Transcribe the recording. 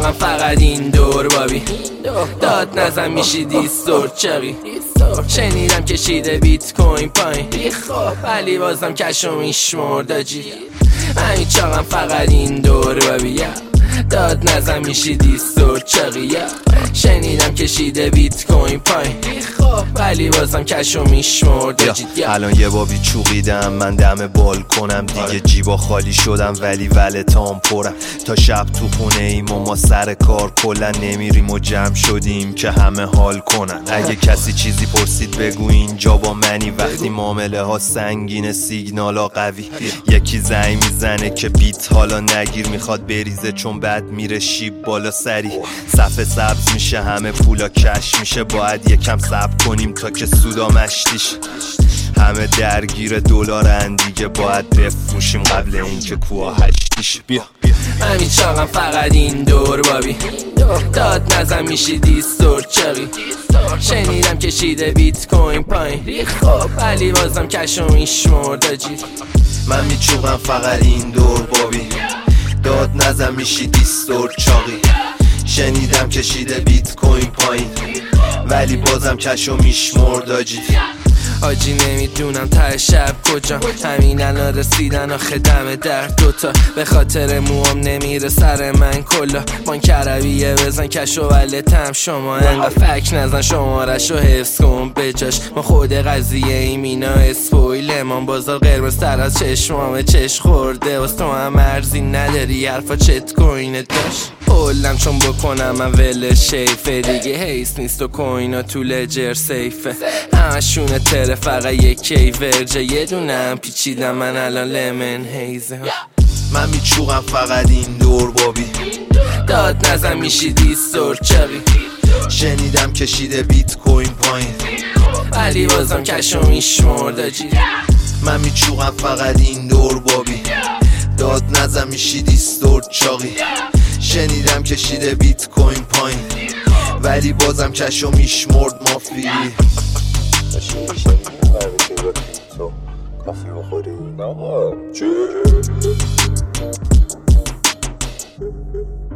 میچاقم فقط این دور بابی، داد نزن میشی دیستور چقی. شنیدم کشیده بیت کوین پایین، ولی بازم کشو میشمرداجی. من میچاقم فقط این دور بابی، داد نزن میشی دیستور چقی. شنیدم کشیده بیت کوین پایین، ولی بازم کشو میشمرداجی. الان یه بابی چوقیدم من دم بالکنم، دیگه جیبا خالی شدم ولی ولتام پرم. تا شب تو خونه ایم و ما سر کار کلا نمیریم و جمع شدیم که همه حال کنن. اگه کسی چیزی پرسید بگو اینجا با منی، وقتی معامله ها سنگین سیگنالا قوی. یکی زنگ میزنه که بیت حالا نگیر، میخواد بریزه چون بعد میره شیب بالا سری. صفحه سبز میشه همه پولا کش میشه، باید یکم صبر کنیم تا که سودا مشتیش. همه درگیر دلارن دیگه، باید بفروشیم قبل اینکه کوها هشتیش. بیا من میچاقم فقط این دور بابی، داد نزن میشی دیستور چقی. شنیدم کشیده بیت کوین پایین، ولی بازم کشو میشمرداجی. من میچوقم فقط این دور بابی، داد نزن میشی دیستور چاقی. شنیدم کشیده بیت کوین پایین، ولی بازم کشو میشمرداجی. آجی نمیدونم ته شب کجا، همین الان رسیدن آخه دم در دوتا. به خاطر موام نمیره سر من کلا، بانک عربیه بزن کشو ولتم. شما انقدر فک نزن شمارشو حفظ کن بجاش. ما خود قضیه ایم اینا اسپویل، من بازار قرمز تر از چشمامه چش خورده. واسه تو هم مرزی نداری حرفا چت کوینه داشت. قولم چون بکنم من ول شیفه، دیگه حیث نیست و کوینا تو لجر سیفه. همشونه تره فقط یکی ورجه، یه دونم پیچیدم من الان لمن هیزه. من میچوقم فقط این دور بابی، داد نزن میشی دیستور چقی. شنیدم کشیده بیت کوین پایین، ولی بازم کشو میشمرداجی. من میچوقم فقط این دور بابی، داد نزن میشی دیستور چاقی. شنیدم کشیده بیت کوین پایین، ولی بازم کشو میشمرد مافی. کافی بخوری؟ نه چی؟